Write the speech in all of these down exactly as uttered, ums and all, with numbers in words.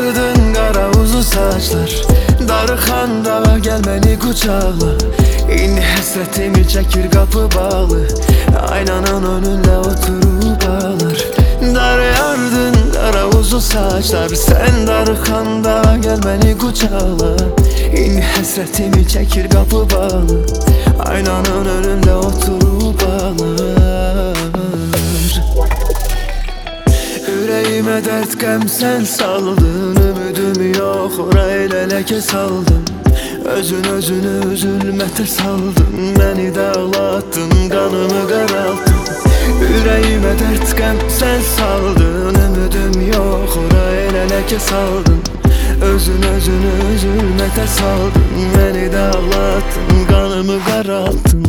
yardın qara uzun saçlar, darıxan dağa gəl məni qucaqla. İndi həsrətimi çəkir qapı bağlı, aynanın önündə oturub ağlar. Dar yardın qara uzun saçlar, sən darıxan dağa gəl məni qucaqla. İndi həsrətimi çəkir qapı bağlı, aynanın önündə oturub ağlar. Ürəyimə dərd qəm sən saldın, ümidimi yox ora elə ləkə saldın. Özün özünü üzülmətə saldın, məni dağlattın, qanımı qaraltdın. Ürəyimə dərd qəm sən saldın, ümidim yox ora elə ləkə saldın. Özün özünü üzülmətə saldın, məni dağlattın, qanımı qaraltdın.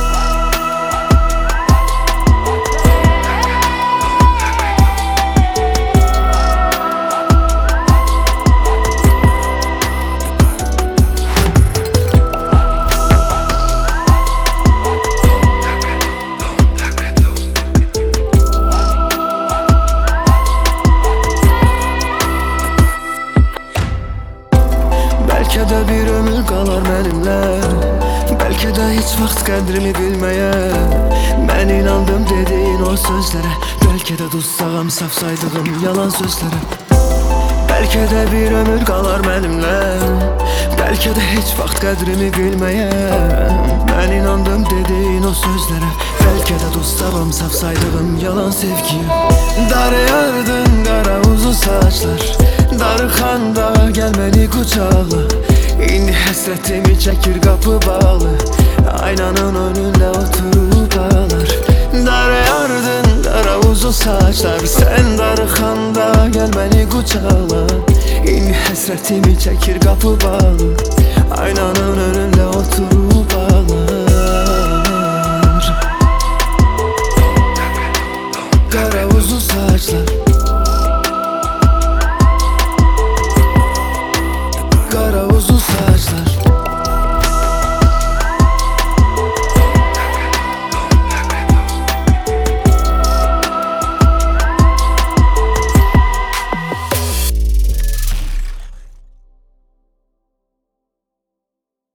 Bəlkə də bir ömür qalar mənimlə, bəlkə də heç vaxt qədrimi bilməyə. Mən inandım dediyin o sözlərə, bəlkə də dussağam saf saydığım yalan sözlərə. Bəlkə də bir ömür qalar mənimlə, bəlkə də heç vaxt qədrimi bilməyə. Mən inandım dediyin o sözlərə, bəlkə də dussağam saf saydığım yalan sevgiyə. Dar yardın qara uzun saçlar, darıxan dağa gəl məni qucaqla. İndi həsrətimi çəkir qapı bağlı, aynanın önündə oturub ağlar. Dar yardın qara uzun saçlar, sən darıxan dağa gəl məni qucaqla. İndi həsrətimi çəkir qapı bağlı, aynanın önündə oturub ağlar.